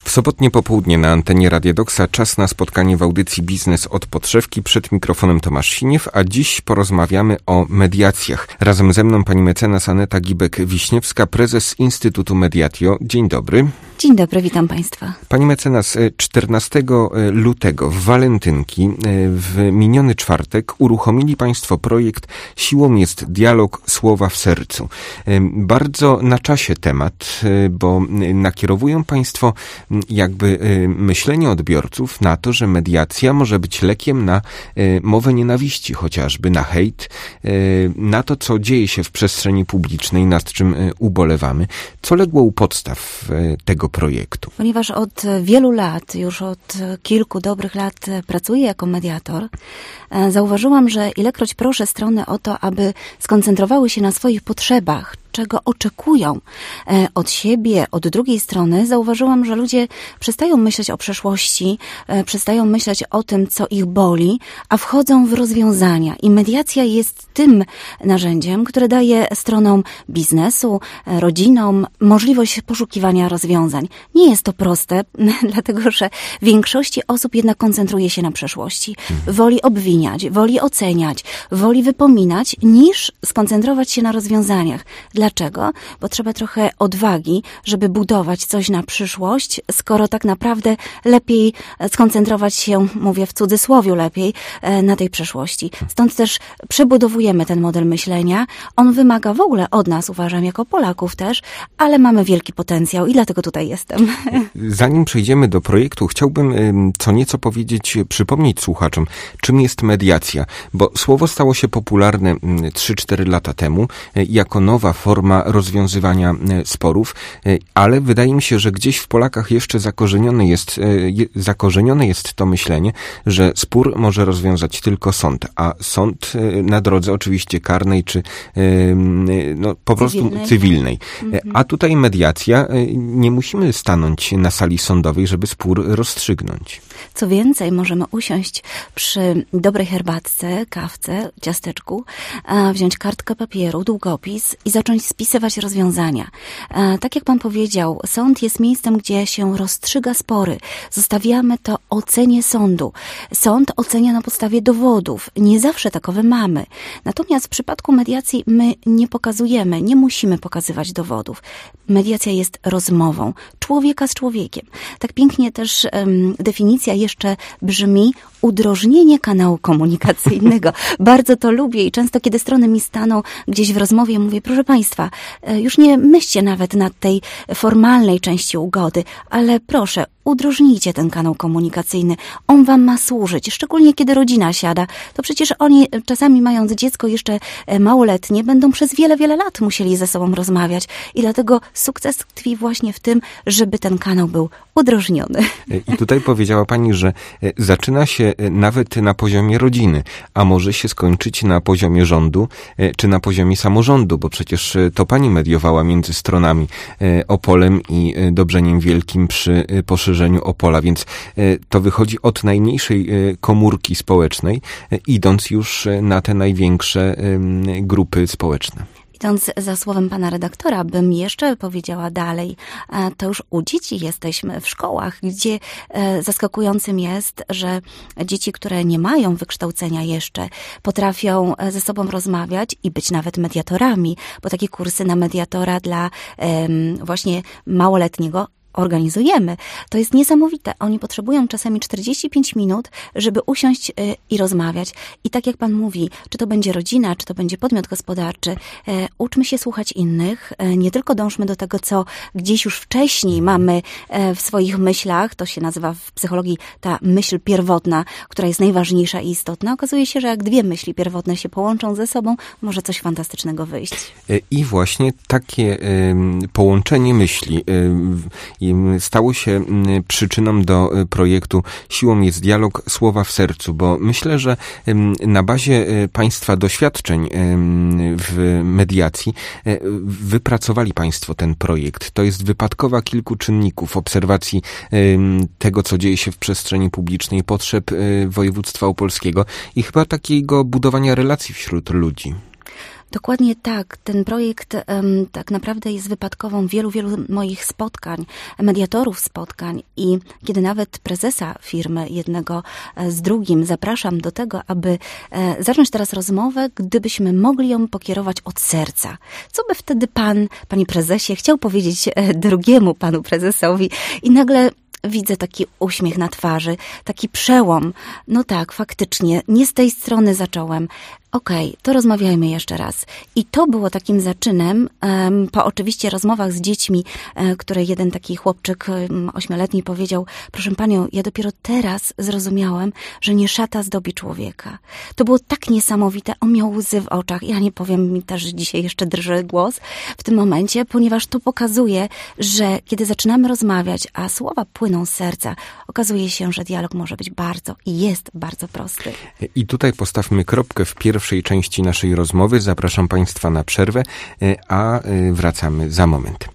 W sobotnie popołudnie na antenie Radia Doksa czas na spotkanie w audycji Biznes od podszewki. Przed mikrofonem Tomasz Siniew, a dziś porozmawiamy o mediacjach. Razem ze mną pani mecenas Aneta Gibek-Wiśniewska, prezes Instytutu Mediatio. Dzień dobry. Dzień dobry, witam państwa. Pani mecenas, 14 lutego w walentynki, w miniony czwartek uruchomili państwo projekt Siłą jest dialog, słowa w sercu. Bardzo na czasie temat, bo nakierowują państwo jakby myślenie odbiorców na to, że mediacja może być lekiem na mowę nienawiści, chociażby na hejt, na to, co dzieje się w przestrzeni publicznej, nad czym ubolewamy. Co legło u podstaw tego projektu? Ponieważ od wielu lat, już od kilku dobrych lat pracuję jako mediator, zauważyłam, że ilekroć proszę strony o to, aby skoncentrowały się na swoich potrzebach, czego oczekują od siebie, od drugiej strony, zauważyłam, że ludzie przestają myśleć o przeszłości, przestają myśleć o tym, co ich boli, a wchodzą w rozwiązania. I mediacja jest tym narzędziem, które daje stronom biznesu, rodzinom możliwość poszukiwania rozwiązań. Nie jest to proste, dlatego że większości osób jednak koncentruje się na przeszłości. Woli obwiniać, woli oceniać, woli wypominać, niż skoncentrować się na rozwiązaniach. Dlaczego? Bo trzeba trochę odwagi, żeby budować coś na przyszłość, skoro tak naprawdę lepiej skoncentrować się, mówię w cudzysłowiu lepiej, na tej przeszłości. Stąd też przebudowujemy ten model myślenia. On wymaga w ogóle od nas, uważam, jako Polaków też, ale mamy wielki potencjał i dlatego tutaj jestem. Zanim przejdziemy do projektu, chciałbym co nieco powiedzieć, przypomnieć słuchaczom, czym jest mediacja, bo słowo stało się popularne 3-4 lata temu jako nowa forma rozwiązywania sporów, ale wydaje mi się, że gdzieś w Polakach jeszcze zakorzenione jest to myślenie, że spór może rozwiązać tylko sąd, a sąd na drodze oczywiście karnej czy po prostu cywilnej. A tutaj mediacja, nie musimy stanąć na sali sądowej, żeby spór rozstrzygnąć. Co więcej, możemy usiąść przy dobrej herbatce, kawce, ciasteczku, wziąć kartkę papieru, długopis i zacząć spisywać rozwiązania. Tak jak pan powiedział, sąd jest miejscem, gdzie się rozstrzyga spory. Zostawiamy to ocenie sądu. Sąd ocenia na podstawie dowodów. Nie zawsze takowe mamy. Natomiast w przypadku mediacji my nie musimy pokazywać dowodów. Mediacja jest rozmową człowieka z człowiekiem. Tak pięknie też definicja jeszcze brzmi: udrożnienie kanału komunikacyjnego. Bardzo to lubię i często, kiedy strony mi staną gdzieś w rozmowie, mówię: proszę państwa, już nie myślcie nawet nad tej formalnej części ugody, ale proszę, udrożnijcie ten kanał komunikacyjny. On wam ma służyć. Szczególnie kiedy rodzina siada, to przecież oni czasami, mając dziecko jeszcze małoletnie, będą przez wiele, wiele lat musieli ze sobą rozmawiać. I dlatego sukces tkwi właśnie w tym, żeby ten kanał był udrożniony. I tutaj powiedziała pani, że zaczyna się nawet na poziomie rodziny, a może się skończyć na poziomie rządu, czy na poziomie samorządu, bo przecież to pani mediowała między stronami Opolem i Dobrzeniem Wielkim przy poszerzeniu Opola, więc to wychodzi od najmniejszej komórki społecznej, idąc już na te największe grupy społeczne. Idąc za słowem pana redaktora, bym jeszcze powiedziała dalej, to już u dzieci jesteśmy w szkołach, gdzie zaskakującym jest, że dzieci, które nie mają wykształcenia jeszcze, potrafią ze sobą rozmawiać i być nawet mediatorami, bo takie kursy na mediatora dla właśnie małoletniego organizujemy. To jest niesamowite. Oni potrzebują czasami 45 minut, żeby usiąść i rozmawiać. I tak jak pan mówi, czy to będzie rodzina, czy to będzie podmiot gospodarczy, uczmy się słuchać innych. Nie tylko dążmy do tego, co gdzieś już wcześniej mamy w swoich myślach. To się nazywa w psychologii ta myśl pierwotna, która jest najważniejsza i istotna. Okazuje się, że jak dwie myśli pierwotne się połączą ze sobą, może coś fantastycznego wyjść. I właśnie takie połączenie myśli stało się przyczyną do projektu Siłą jest dialog, słowa w sercu, bo myślę, że na bazie państwa doświadczeń w mediacji wypracowali państwo ten projekt. To jest wypadkowa kilku czynników, obserwacji tego, co dzieje się w przestrzeni publicznej, potrzeb województwa opolskiego i chyba takiego budowania relacji wśród ludzi. Dokładnie tak. Ten projekt tak naprawdę jest wypadkową wielu moich spotkań, mediatorów spotkań i kiedy nawet prezesa firmy jednego z drugim zapraszam do tego, aby zacząć teraz rozmowę, gdybyśmy mogli ją pokierować od serca. Co by wtedy panie prezesie, chciał powiedzieć drugiemu panu prezesowi i nagle widzę taki uśmiech na twarzy, taki przełom. No tak, faktycznie, nie z tej strony zacząłem. Okej, to rozmawiajmy jeszcze raz. I to było takim zaczynem, po oczywiście rozmowach z dziećmi, które jeden taki chłopczyk 8-letni powiedział, proszę panią, ja dopiero teraz zrozumiałem, że nie szata zdobi człowieka. To było tak niesamowite, on miał łzy w oczach. Ja nie powiem, mi też dzisiaj jeszcze drży głos w tym momencie, ponieważ to pokazuje, że kiedy zaczynamy rozmawiać, a słowa płyną z serca, okazuje się, że dialog może być bardzo i jest bardzo prosty. I tutaj postawmy kropkę w pierwszej części naszej rozmowy. Zapraszam Państwa na przerwę, a wracamy za moment.